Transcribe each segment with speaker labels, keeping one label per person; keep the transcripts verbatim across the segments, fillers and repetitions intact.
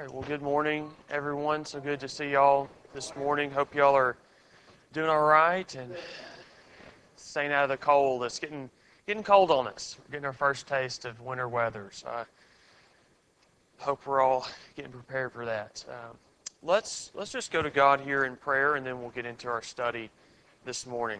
Speaker 1: right, well, good morning, everyone. So good to see y'all this morning. Hope y'all are doing all right and staying out of the cold. It's getting getting cold on us. We're getting our first taste of winter weather. So I hope we're all getting prepared for that. Um, let's let's just go to God here in prayer, and then we'll get into our study this morning.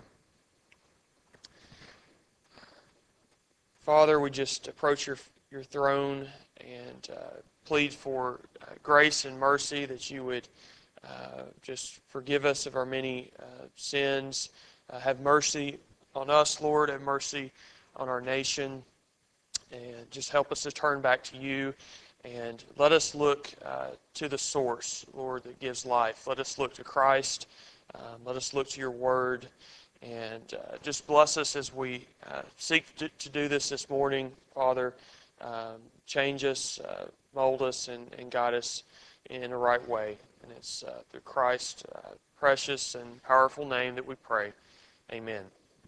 Speaker 1: Father, we just approach your your throne and uh, plead for uh, grace and mercy, that you would uh, just forgive us of our many uh, sins. Uh, have mercy on us, Lord. Have mercy on our nation. And just help us to turn back to you. And let us look uh, to the source, Lord, that gives life. Let us look to Christ. Um, let us look to your word. And uh, just bless us as we uh, seek to, to do this this morning, Father. Um, change us, uh, mold us, and, and guide us in the right way. And it's uh, through Christ's uh, precious and powerful name that we pray. Amen.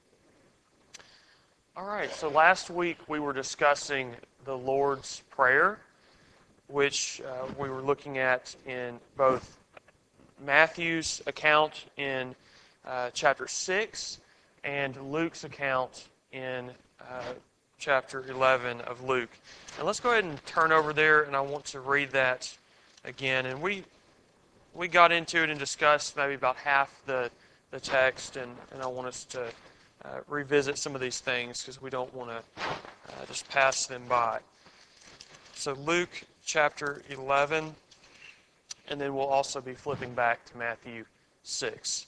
Speaker 1: All right, so last week we were discussing the Lord's Prayer, which uh, we were looking at in both Matthew's account in uh, chapter six and Luke's account in uh, chapter eleven of Luke. And let's go ahead and turn over there, and I want to read that again. And we we got into it and discussed maybe about half the, the text, and, and I want us to uh, revisit some of these things because we don't want to uh, just pass them by. So Luke chapter eleven, and then we'll also be flipping back to Matthew six.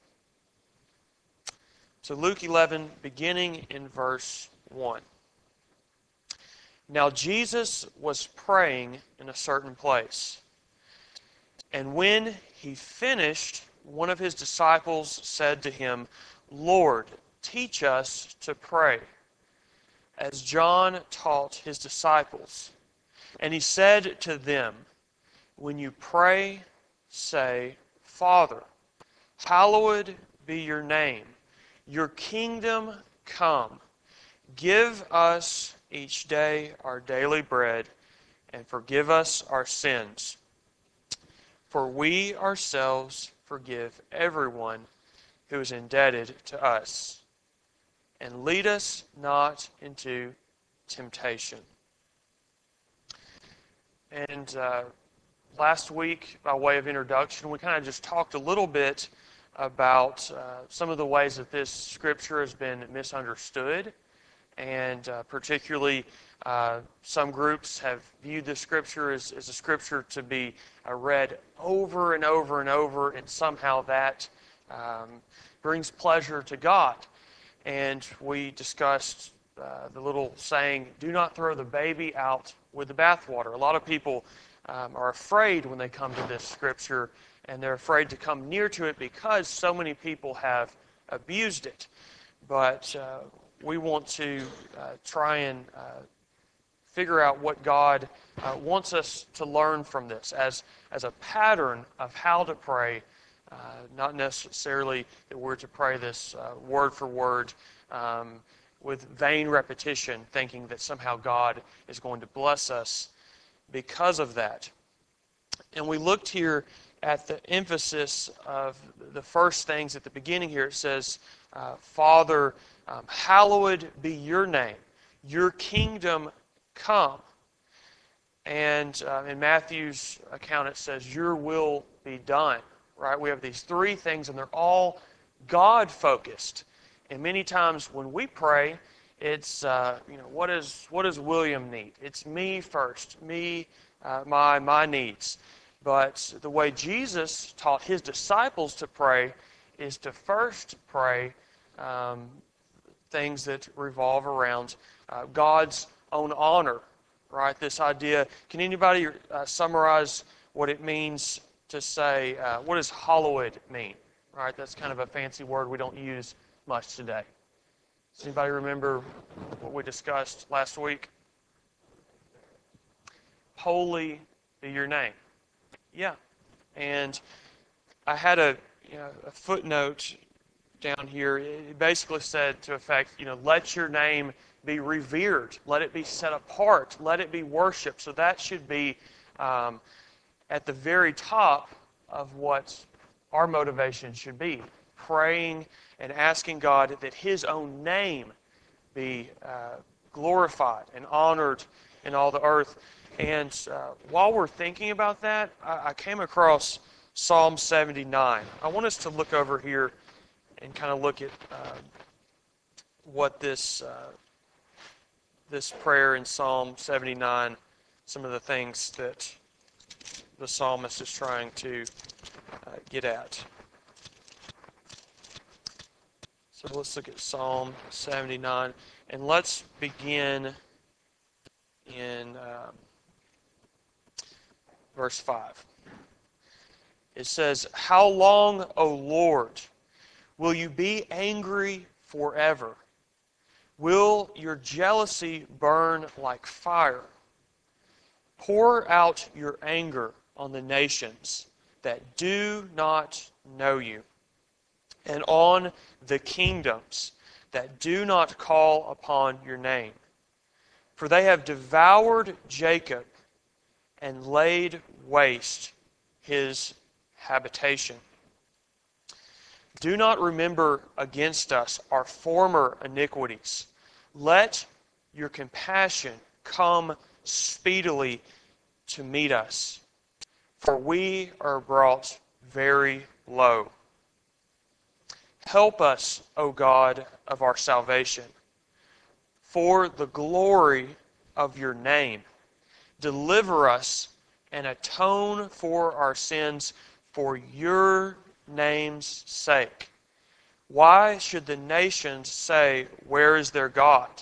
Speaker 1: So Luke eleven, beginning in verse one. Now Jesus was praying in a certain place, and when he finished, one of his disciples said to him, Lord, teach us to pray, as John taught his disciples. And he said to them, when you pray, say, Father, hallowed be your name. Your kingdom come. Give us each day our daily bread, and forgive us our sins. For we ourselves forgive everyone who is indebted to us. And lead us not into temptation. And uh, last week, by way of introduction, we kind of just talked a little bit about uh, some of the ways that this scripture has been misunderstood. And uh, particularly, uh, some groups have viewed this scripture as, as a scripture to be uh, read over and over and over, and somehow that um, brings pleasure to God. And we discussed uh, the little saying, do not throw the baby out with the bathwater. A lot of people um, are afraid when they come to this scripture, and they're afraid to come near to it because so many people have abused it. But uh, we want to uh, try and uh, figure out what God uh, wants us to learn from this as, as a pattern of how to pray, uh, not necessarily that we're to pray this uh, word for word um, with vain repetition, thinking that somehow God is going to bless us because of that. And we looked here at the emphasis of the first things at the beginning here. It says, uh, Father, um, hallowed be your name. Your kingdom come. And uh, in Matthew's account it says, your will be done. Right? We have these three things, and they're all God-focused. And many times when we pray, it's, uh, you know, what, is, what does William need? It's me first, me, uh, my, my needs. But the way Jesus taught his disciples to pray is to first pray um, things that revolve around uh, God's own honor, right? This idea, can anybody uh, summarize what it means to say, uh, what does hallowed mean? Right? That's kind of a fancy word we don't use much today. Does anybody remember what we discussed last week? Holy be your name. Yeah. And I had a, you know, a footnote down here. It basically said to effect, you know, let your name be revered. Let it be set apart. Let it be worshipped. So that should be um, at the very top of what our motivation should be, praying and asking God that His own name be uh, glorified and honored in all the earth. And uh, while we're thinking about that, I, I came across Psalm seventy-nine. I want us to look over here and kind of look at uh, what this uh, this prayer in Psalm seventy-nine, some of the things that the psalmist is trying to uh, get at. So let's look at Psalm seventy-nine, and let's begin in um, verse five. It says, "How long, O Lord, will you be angry forever? Will your jealousy burn like fire? Pour out your anger on the nations that do not know you, and on the kingdoms that do not call upon your name. For they have devoured Jacob and laid waste his habitation. Do not remember against us our former iniquities. Let your compassion come speedily to meet us, for we are brought very low. Help us, O God of our salvation, for the glory of your name. Deliver us and atone for our sins for your name's sake. Why should the nations say, 'Where is their God?'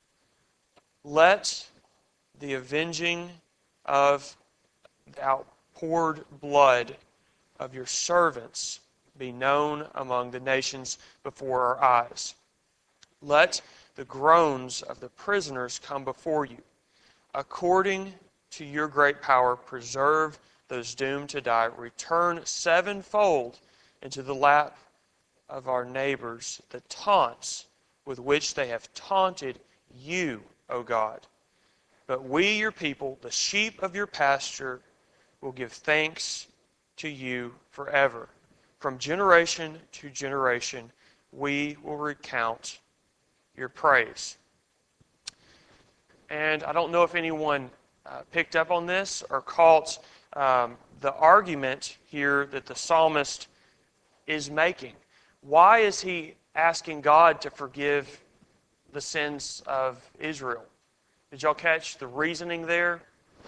Speaker 1: Let the avenging of the outpoured blood of your servants be known among the nations before our eyes. Let the groans of the prisoners come before you. According to your great power, preserve those doomed to die. Return sevenfold into the lap of our neighbors the taunts with which they have taunted you, O God. But we, your people, the sheep of your pasture, will give thanks to you forever. From generation to generation, we will recount your praise." And I don't know if anyone uh, picked up on this or caught um, the argument here that the psalmist is making. Why is he asking God to forgive the sins of Israel? Did y'all catch the reasoning there?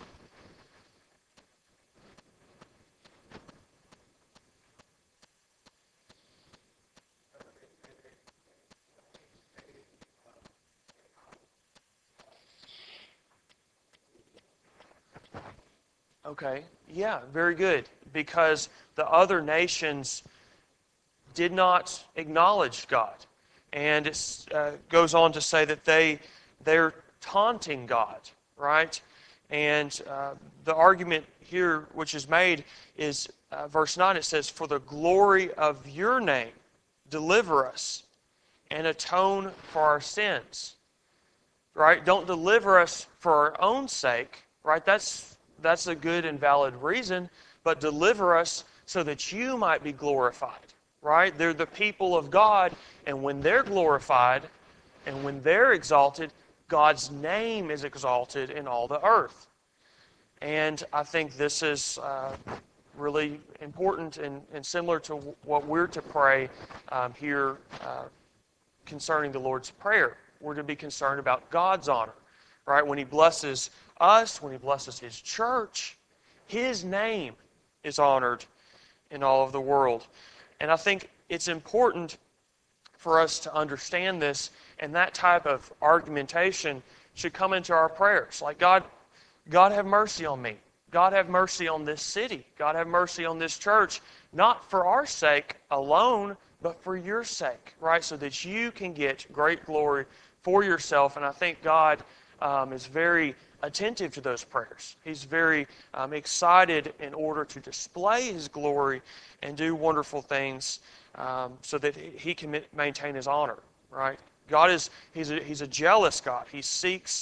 Speaker 1: Okay, yeah, very good. Because the other nations did not acknowledge God. And it uh, goes on to say that they, they're taunting God, right? And uh, the argument here which is made is uh, verse nine, it says, "For the glory of your name, deliver us and atone for our sins." Right? Don't deliver us for our own sake, right? That's that's a good and valid reason, but deliver us so that you might be glorified, right? They're the people of God, and when they're glorified and when they're exalted, God's name is exalted in all the earth. And I think this is uh, really important and, and similar to what we're to pray um, here uh, concerning the Lord's Prayer. We're to be concerned about God's honor, right? When He blesses us, when He blesses His church, His name is honored in all of the world. And I think it's important for us to understand this, and that type of argumentation should come into our prayers. Like, God, God have mercy on me. God have mercy on this city. God have mercy on this church, not for our sake alone, but for your sake, right? So that you can get great glory for yourself. And I think God um, is very attentive to those prayers. He's very um, excited in order to display His glory and do wonderful things um, so that He can maintain His honor, right? God is, He's a, he's a jealous God. He seeks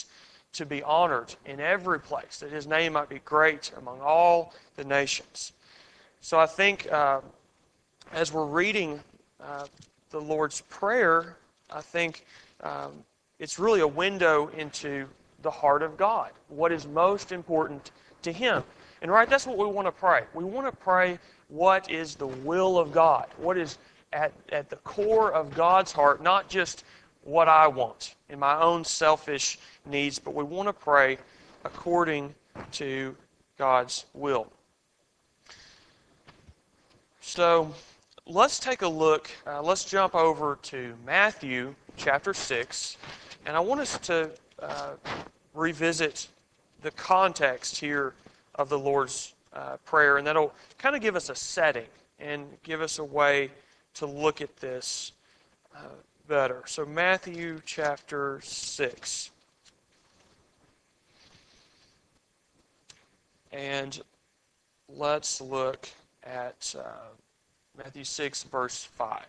Speaker 1: to be honored in every place, that His name might be great among all the nations. So I think uh, as we're reading uh, the Lord's Prayer, I think um, it's really a window into the heart of God, what is most important to Him. And right, that's what we want to pray. We want to pray what is the will of God, what is at, at the core of God's heart, not just what I want in my own selfish needs, but we want to pray according to God's will. So let's take a look, uh, let's jump over to Matthew chapter six, and I want us to uh, revisit the context here of the Lord's uh, Prayer, and that'll kind of give us a setting and give us a way to look at this uh, better. So Matthew chapter six. And let's look at uh, Matthew six, verse five.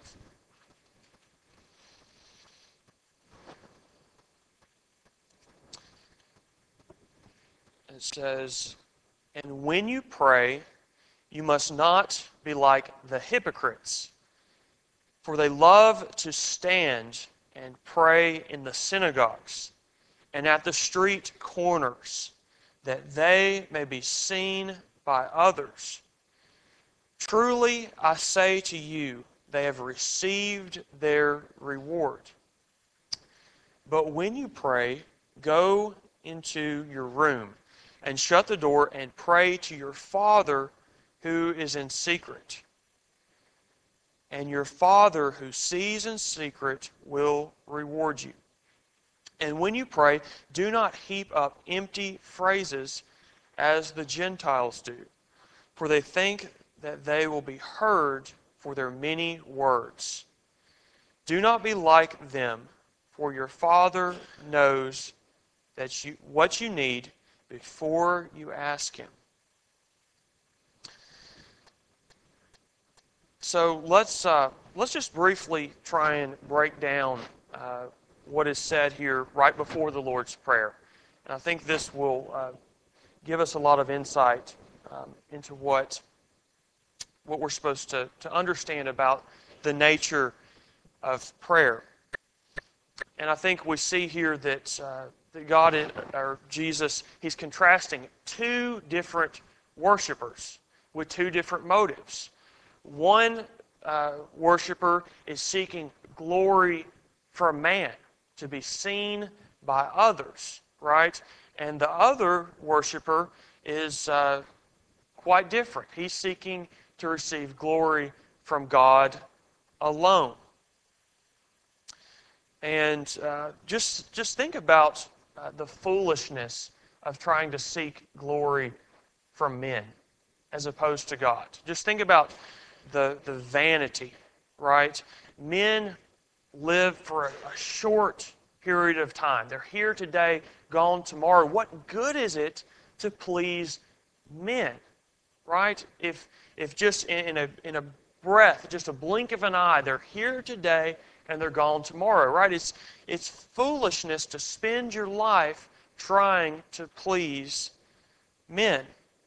Speaker 1: It says, "And when you pray, you must not be like the hypocrites, for they love to stand and pray in the synagogues and at the street corners, that they may be seen by others. Truly, I say to you, they have received their reward. But when you pray, go into your room and shut the door and pray to your Father who is in secret. And your Father who sees in secret will reward you. And when you pray, do not heap up empty phrases as the Gentiles do, for they think that they will be heard for their many words. Do not be like them, for your Father knows that you what you need before you ask Him." So let's uh, let's just briefly try and break down uh, what is said here right before the Lord's Prayer, and I think this will uh, give us a lot of insight um, into what what we're supposed to to understand about the nature of prayer. And I think we see here that uh, that God or Jesus, He's contrasting two different worshipers with two different motives. One uh, worshiper is seeking glory from man, to be seen by others, right? And the other worshiper is uh, quite different. He's seeking to receive glory from God alone. And uh, just just think about uh, the foolishness of trying to seek glory from men as opposed to God. Just think about the, the vanity, right? Men live for a, a short period of time. They're here today, gone tomorrow. What good is it to please men, right? If if just in, in a in a breath, just a blink of an eye, they're here today and they're gone tomorrow, right? It's it's foolishness to spend your life trying to please men.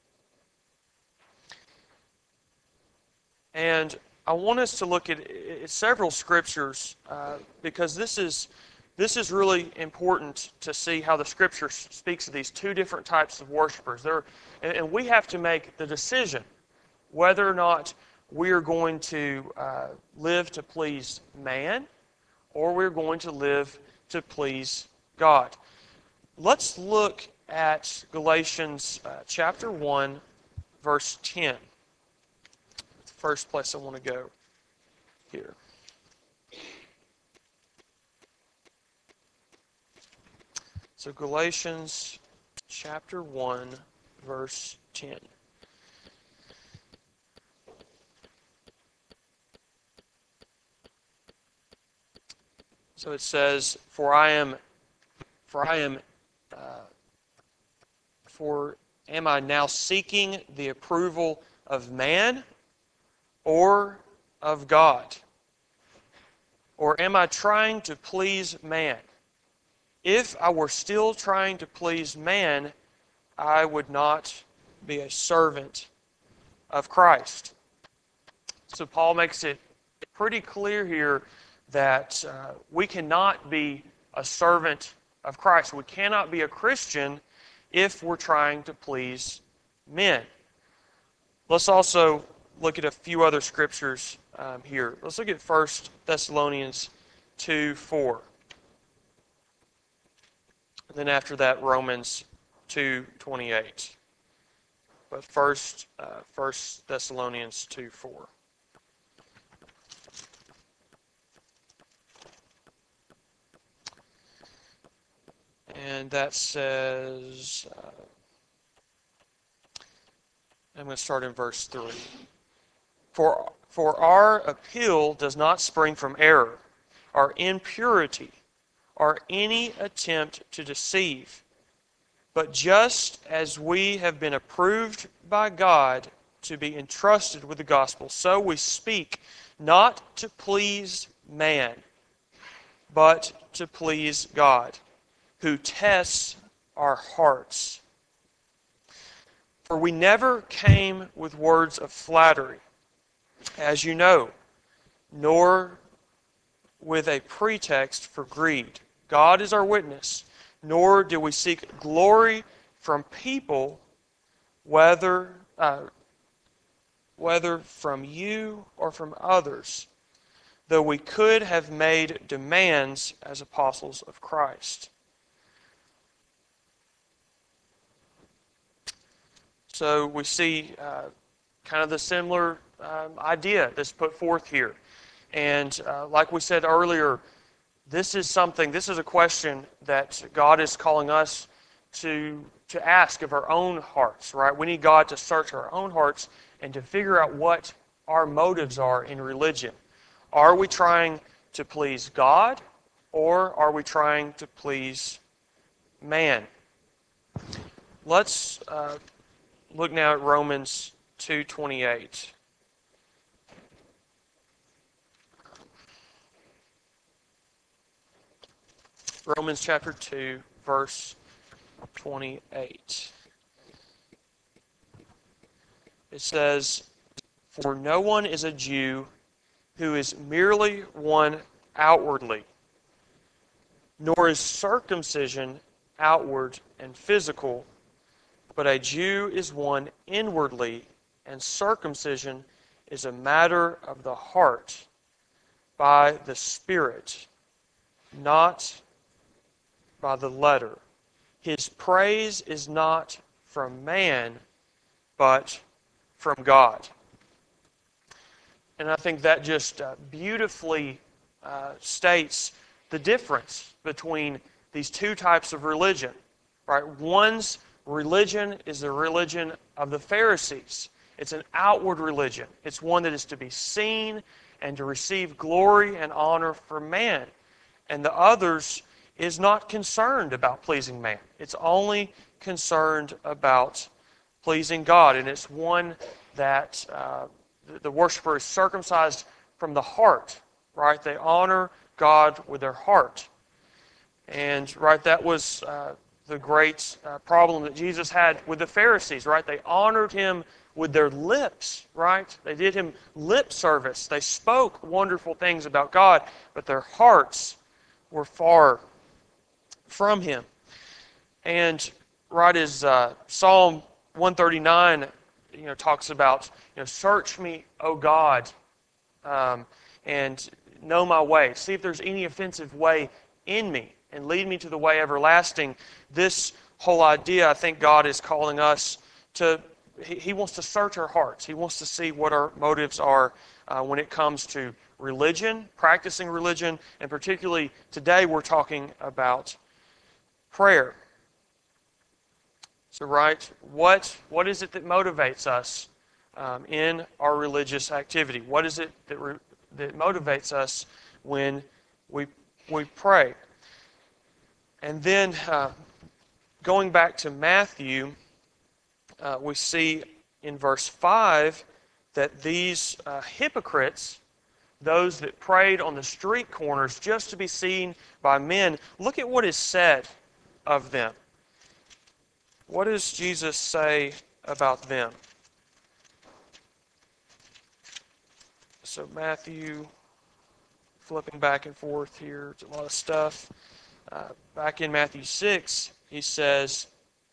Speaker 1: And I want us to look at, at several scriptures uh, because this is this is really important to see how the Scripture speaks of these two different types of worshipers. There, and, and we have to make the decision whether or not we are going to uh, live to please man or we're going to live to please God. Let's look at Galatians uh, chapter one, verse ten. The first place I want to go here. So Galatians chapter one, verse ten. So it says, "For I am, for I am, uh, for am I now seeking the approval of man or of God? Or am I trying to please man? if I were still trying to please man, I would not be a servant of Christ. So Paul makes it pretty clear here that uh, we cannot be a servant of Christ. We cannot be a Christian if we're trying to please men. Let's also look at a few other scriptures um, here. Let's look at First Thessalonians two four. And then after that, Romans two twenty-eight. But first, uh, First Thessalonians two four. And that says, uh, I'm going to start in verse three. For, for our appeal does not spring from error, or impurity, or any attempt to deceive, but just as we have been approved by God to be entrusted with the gospel, so we speak, not to please man, but to please God, who tests our hearts. For we never came with words of flattery, as you know, nor with a pretext for greed. God is our witness, nor do we seek glory from people, whether uh, whether from you or from others, though we could have made demands as apostles of Christ. So we see uh, kind of the similar um, idea that's put forth here. And uh, like we said earlier, this is something, this is a question that God is calling us to, to ask of our own hearts, right? We need God to search our own hearts and to figure out what our motives are in religion. Are we trying to please God, or are we trying to please man? Let's uh, look now at Romans two twenty-eight. Romans chapter two, verse twenty-eight. It says, "For no one is a Jew who is merely one outwardly, nor is circumcision outward and physical, but a Jew is one inwardly, and circumcision is a matter of the heart, by the Spirit, not by the letter. His praise is not from man, but from God." And I think that just uh, beautifully uh, states the difference between these two types of religion. Right? One's religion is the religion of the Pharisees. It's an outward religion. It's one that is to be seen and to receive glory and honor from man. And the others is not concerned about pleasing man. It's only concerned about pleasing God. And it's one that uh, the worshiper is circumcised from the heart, right? They honor God with their heart. And, right, that was uh, the great uh, problem that Jesus had with the Pharisees, right? They honored Him with their lips, right? They did Him lip service. They spoke wonderful things about God, but their hearts were far from Him. And, right, as uh, Psalm one thirty-nine, you know, talks about, you know, search me, O God, um, and know my way. See if there's any offensive way in me, and lead me to the way everlasting. This whole idea, I think God is calling us to, He, he wants to search our hearts. He wants to see what our motives are uh, when it comes to religion, practicing religion, and particularly today we're talking about prayer. So, right, what, what is it that motivates us um, in our religious activity? What is it that, re, that motivates us when we, we pray? And then, uh, going back to Matthew, uh, we see in verse five that these uh, hypocrites those that prayed on the street corners just to be seen by men. Look at what is said of them. What does Jesus say about them? So Matthew, flipping back and forth here, it's a lot of stuff. Uh, back in Matthew six, he says,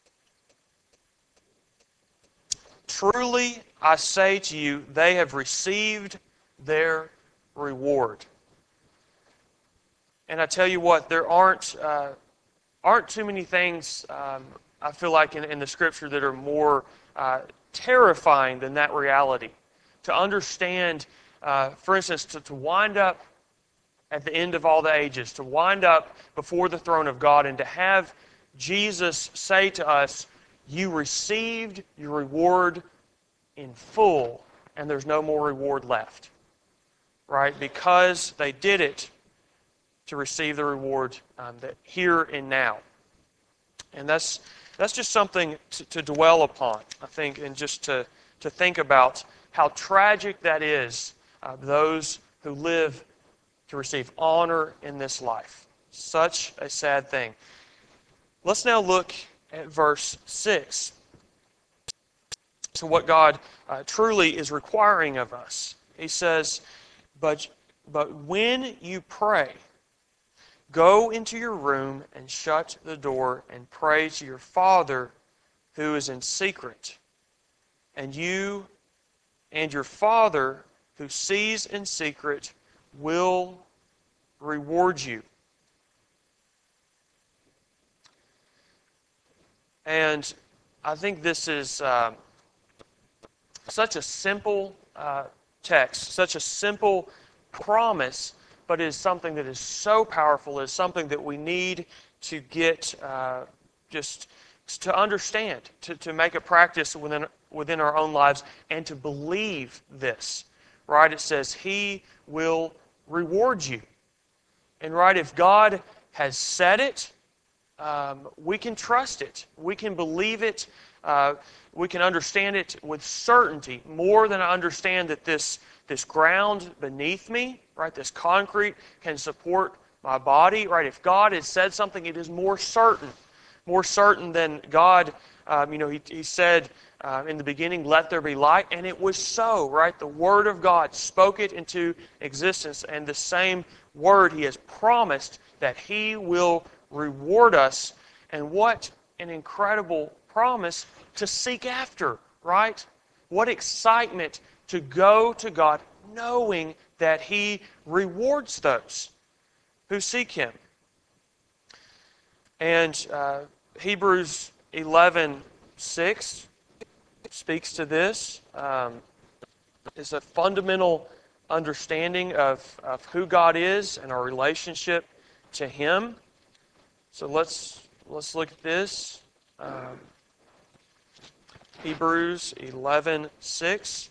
Speaker 1: "Truly I say to you, they have received their reward." And I tell you what, there aren't uh, aren't too many things, um, I feel like, in, in the Scripture that are more uh, terrifying than that reality. To understand, uh, for instance, to, to wind up at the end of all the ages, to wind up before the throne of God and to have Jesus say to us, "You received your reward in full, and there's no more reward left." Right? Because they did it to receive the reward um, that here and now. And that's that's just something to, to dwell upon, I think, and just to, to think about how tragic that is, uh, those who live to receive honor in this life. Such a sad thing. Let's now look at verse six. So what God uh, truly is requiring of us. He says, but, but when you pray, go into your room and shut the door and pray to your Father who is in secret. And you and your Father who sees in secret will reward you. And I think this is uh, such a simple uh, text, such a simple promise, but it is something that is so powerful, it is something that we need to get uh, just to understand, to, to make a practice within, within our own lives, and to believe this. Right? It says, He will reward you. And right, if God has said it, um, we can trust it. We can believe it. Uh, we can understand it with certainty, more than I understand that this, this ground beneath me, right, this concrete can support my body. Right? If God has said something, it is more certain. More certain than God, um, you know, He, he said uh, in the beginning, "Let there be light," and it was so, right? The Word of God spoke it into existence, and the same Word He has promised that He will reward us. And what an incredible promise to seek after, right? What excitement to go to God knowing that He rewards those who seek Him. And uh, Hebrews eleven six speaks to this. Um, it's a fundamental understanding of, of who God is and our relationship to Him. So let's let's look at this. Um, Hebrews eleven six.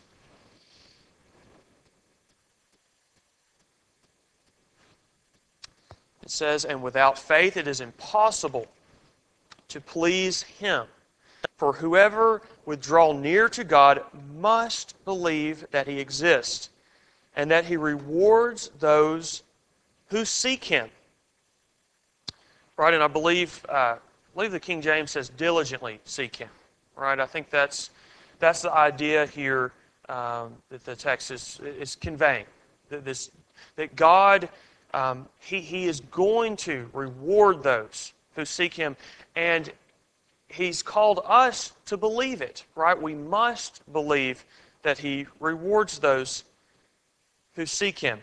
Speaker 1: It says, "And without faith it is impossible to please Him. For whoever would draw near to God must believe that He exists, and that He rewards those who seek Him." Right, and I believe uh, I believe the King James says diligently seek Him. Right, I think that's that's the idea here um, that the text is is conveying. That this that God um, He He is going to reward those who seek Him, and He's called us to believe it, right? We must believe that He rewards those who seek Him.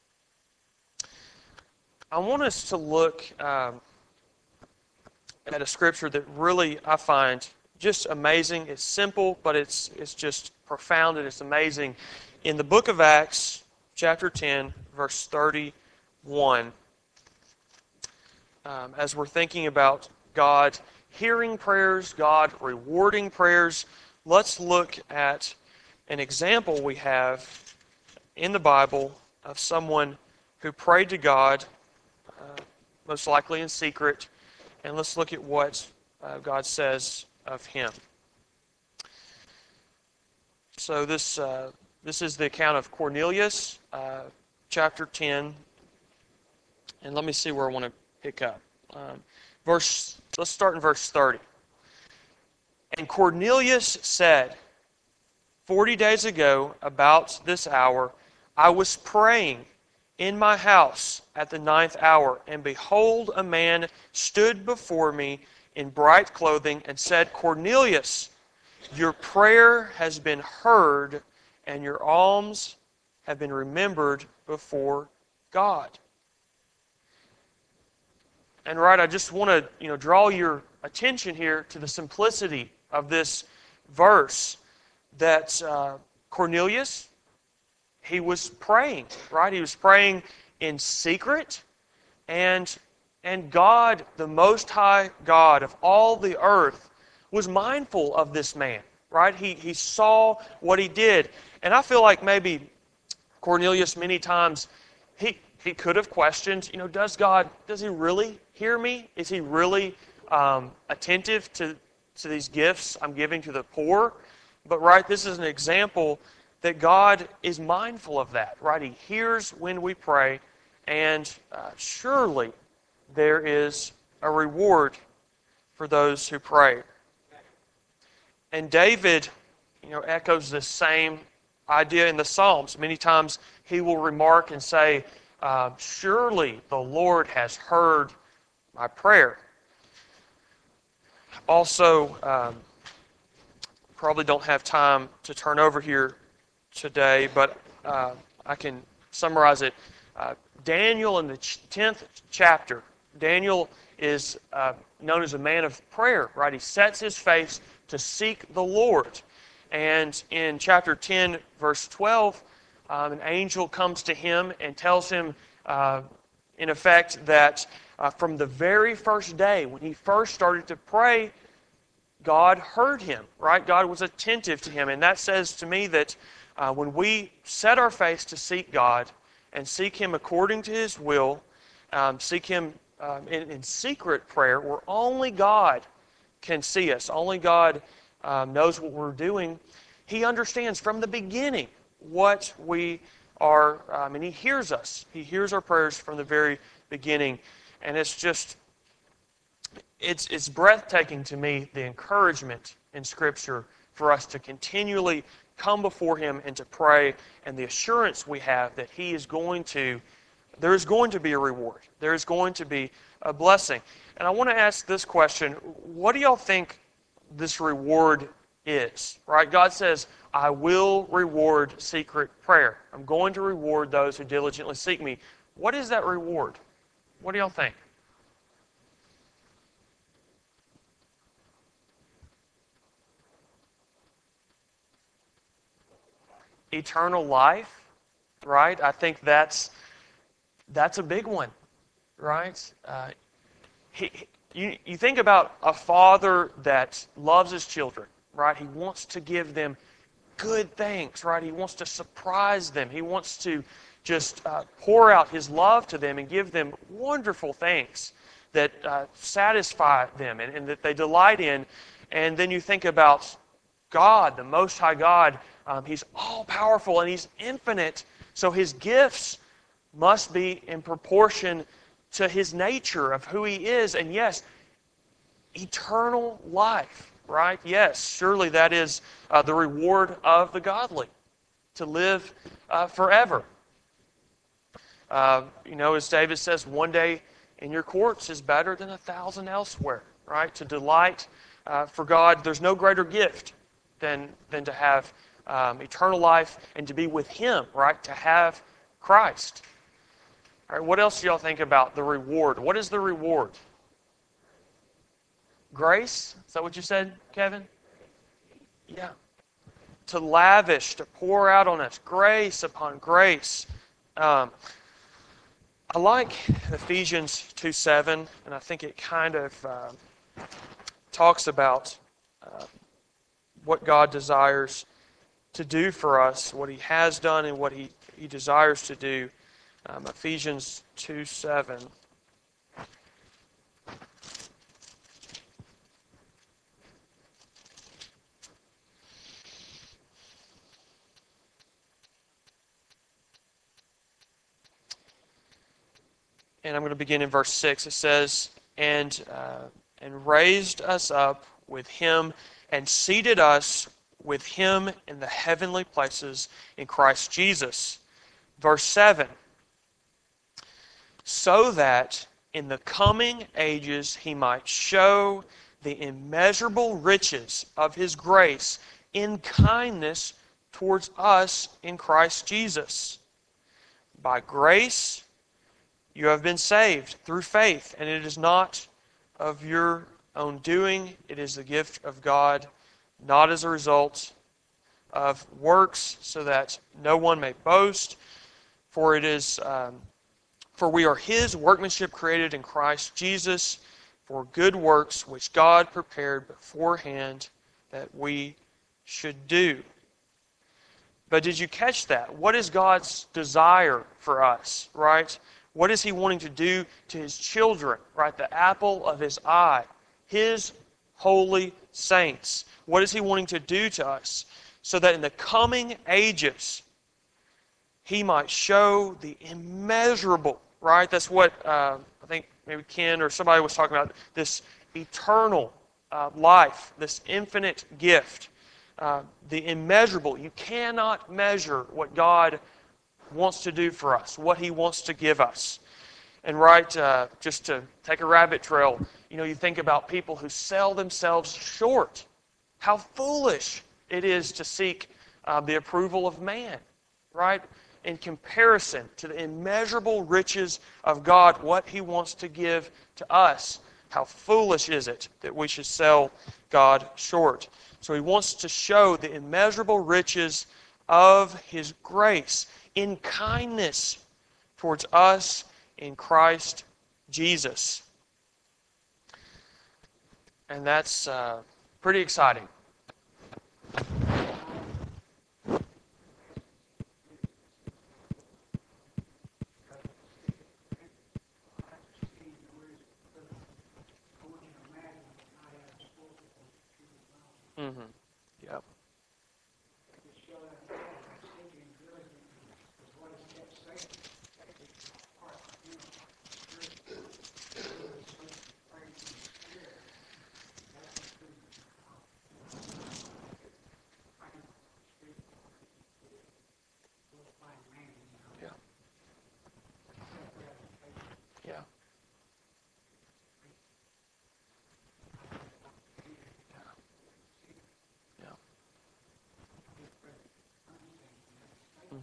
Speaker 1: I want us to look um, at a scripture that really I find just amazing. It's simple, but it's it's just profound and it's amazing. In the book of Acts, chapter ten, verse thirty-one, um, as we're thinking about God hearing prayers, God rewarding prayers, let's look at an example we have in the Bible of someone who prayed to God, uh, most likely in secret, and let's look at what uh, God says of him. So this uh, this is the account of Cornelius. Uh, chapter ten, and let me see where I want to pick up. Um, verse. Let's start in verse thirty. And Cornelius said, Forty days ago, about this hour, I was praying in my house at the ninth hour, and behold, a man stood before me in bright clothing and said, Cornelius, your prayer has been heard, and your alms have been remembered before God. And right, I just want to you know draw your attention here to the simplicity of this verse that uh, Cornelius, he was praying, right? He was praying in secret, and and God, the Most High God of all the earth, was mindful of this man, right? He he saw what he did, and I feel like maybe Cornelius many times he he could have questioned, you know, does God, does He really hear me? Is He really um, attentive to to these gifts I'm giving to the poor? But right, this is an example that God is mindful of that, right? He hears when we pray, and uh, surely there is a reward for those who pray. And David, you know, echoes this same idea in the Psalms. Many times he will remark and say, uh, surely the Lord has heard my prayer. Also, um, probably don't have time to turn over here today, but uh, I can summarize it. Uh, Daniel in the tenth chapter, Daniel is uh, known as a man of prayer, right? He sets his face to seek the Lord. And in chapter ten, verse twelve, um, an angel comes to him and tells him, uh, in effect, that uh, from the very first day, when he first started to pray, God heard him, right? God was attentive to him. And that says to me that uh, when we set our face to seek God and seek Him according to His will, um, seek Him um, in, in secret prayer, where only God can see us, only God um, knows what we're doing, He understands from the beginning what we are, um, and He hears us. He hears our prayers from the very beginning. And it's just It's, it's breathtaking to me, the encouragement in Scripture for us to continually come before Him and to pray, and the assurance we have that He is going to, there is going to be a reward. There is going to be a blessing. And I want to ask this question, what do y'all think this reward is? Right? God says, I will reward secret prayer. I'm going to reward those who diligently seek me. What is that reward? What do y'all think? Eternal life, right? I think that's that's a big one, right? Uh, he, he- you, you think about a father that loves his children, right? He wants to give them good things, right? He wants to surprise them. He wants to just uh, pour out his love to them and give them wonderful things that uh, satisfy them and, and that they delight in. And then you think about God, the Most High God. Um, he's all-powerful and He's infinite, so His gifts must be in proportion to His nature of who He is. And yes, eternal life, right? Yes, surely that is uh, the reward of the godly, to live uh, forever. Uh, you know, as David says, one day in your courts is better than a thousand elsewhere, right? To delight uh, for God, there's no greater gift than, than to have um, eternal life and to be with Him, right? To have Christ. All right, what else do y'all think about the reward? What is the reward? Grace? Is that what you said, Kevin? Yeah. To lavish, to pour out on us, grace upon grace. Um, I like Ephesians two seven, and I think it kind of uh, talks about uh, what God desires to do for us, what He has done and what He, he desires to do. Um, Ephesians two seven. and I'm going to begin in verse six. It says, and, uh, and raised us up with him and seated us with him in the heavenly places in Christ Jesus. Verse seven, so that in the coming ages he might show the immeasurable riches of his grace in kindness towards us in Christ Jesus. By grace you have been saved through faith, and it is not of your own doing, it is the gift of God, not as a result of works, so that no one may boast. For it is, um, for we are his workmanship created in Christ Jesus for good works, which God prepared beforehand that we should do. But did you catch that? What is God's desire for us, right? What is he wanting to do to his children, right? The apple of his eye, his holy saints. What is he wanting to do to us? So that in the coming ages, he might show the immeasurable, right? That's what uh, I think maybe Ken or somebody was talking about, this eternal uh, life, this infinite gift. Uh, the immeasurable. You cannot measure what God wants to do for us, what he wants to give us. And right, uh, just to take a rabbit trail, you know, you think about people who sell themselves short. How foolish it is to seek uh, the approval of man, right? In comparison to the immeasurable riches of God, what he wants to give to us, how foolish is it that we should sell God short? So he wants to show the immeasurable riches of his grace in kindness towards us in Christ Jesus. And that's uh, pretty exciting. Mm-hmm. Yep. Yeah. Yeah. Yeah. Mm-hmm.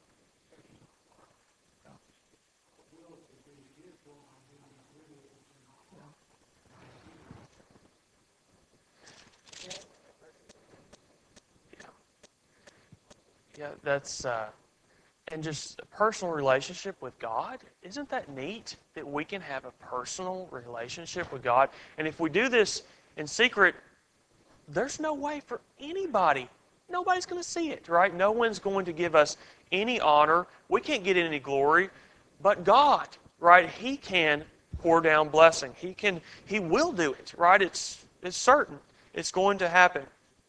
Speaker 1: Yeah. Yeah. That's uh, and just a personal relationship with God. Isn't that neat that we can have a personal relationship with God? And if we do this in secret, there's no way for anybody. Nobody's going to see it, right? No one's going to give us any honor. We can't get any glory, but God, right? He can pour down blessing. He can. He will do it, right? It's it's certain. It's going to happen.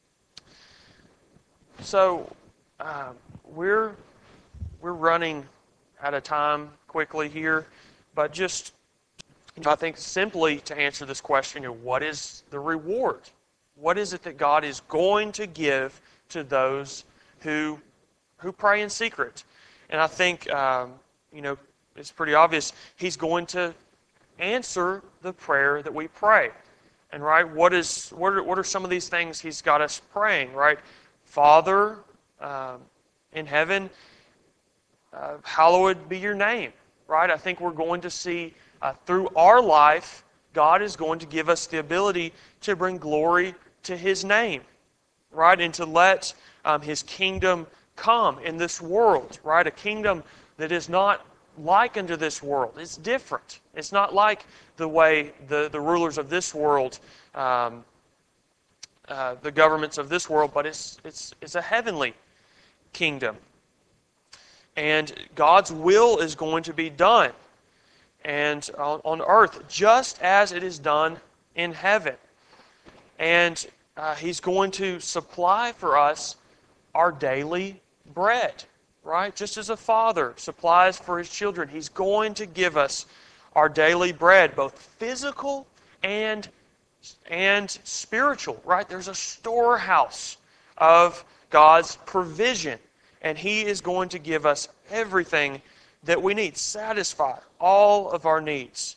Speaker 1: So um, we're we're running out of time quickly here, but just I think simply to answer this question, you know, what is the reward? What is it that God is going to give to those who who pray in secret? And I think um, you know it's pretty obvious. He's going to answer the prayer that we pray. And right, what is what are what are some of these things He's got us praying? Right, Father um, in heaven, uh, hallowed be your name. Right, I think we're going to see uh, through our life, God is going to give us the ability to bring glory to His name, right, and to let um, His kingdom come in this world, right, a kingdom that is not like unto this world. It's different. It's not like the way the, the rulers of this world, um, uh, the governments of this world, but it's it's it's a heavenly kingdom. And God's will is going to be done and on, on earth just as it is done in heaven. And uh, He's going to supply for us our daily bread, right? Just as a father supplies for his children, He's going to give us our daily bread, both physical and, and spiritual, right? There's a storehouse of God's provision, and He is going to give us everything that we need, satisfy all of our needs.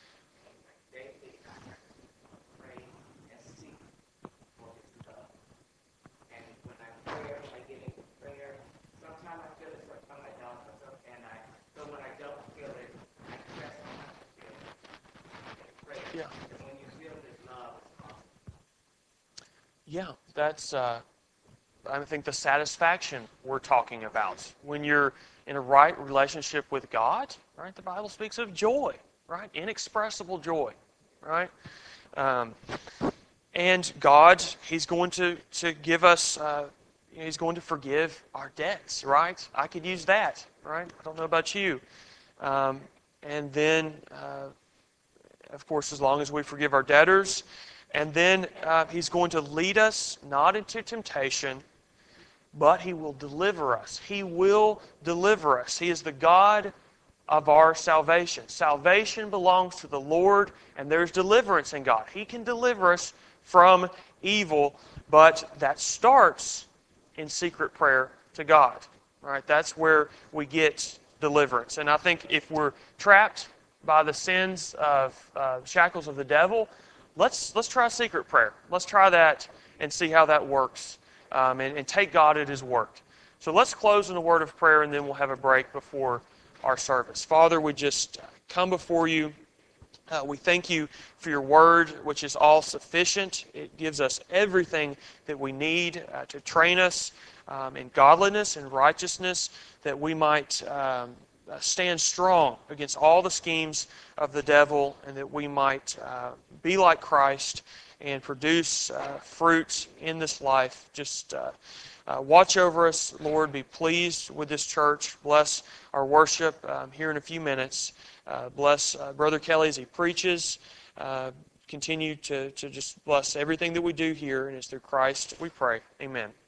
Speaker 1: Yeah. Yeah, that's, uh, I think, the satisfaction we're talking about. When you're in a right relationship with God, right, the Bible speaks of joy, right? Inexpressible joy, right? Um, and God, He's going to, to give us, uh, He's going to forgive our debts, right? I could use that, right? I don't know about you. Um, and then, uh, of course, as long as we forgive our debtors, and then uh, He's going to lead us not into temptation, but He will deliver us. He will deliver us. He is the God of our salvation. Salvation belongs to the Lord, and there's deliverance in God. He can deliver us from evil, but that starts in secret prayer to God. Right? That's where we get deliverance. And I think if we're trapped by the sins of uh, shackles of the devil, let's let's try secret prayer. Let's try that and see how that works, um, and, and take God at His word. So let's close in a word of prayer, and then we'll have a break before our service. Father, we just come before You. Uh, we thank You for Your word, which is all sufficient. It gives us everything that we need uh, to train us um, in godliness and righteousness, that we might um, stand strong against all the schemes of the devil, and that we might uh, be like Christ and produce uh, fruit in this life. Just uh, uh, watch over us, Lord. Be pleased with this church. Bless our worship um, here in a few minutes. Uh, bless uh, Brother Kelly as he preaches. Uh, continue to, to just bless everything that we do here, and it's through Christ we pray. Amen.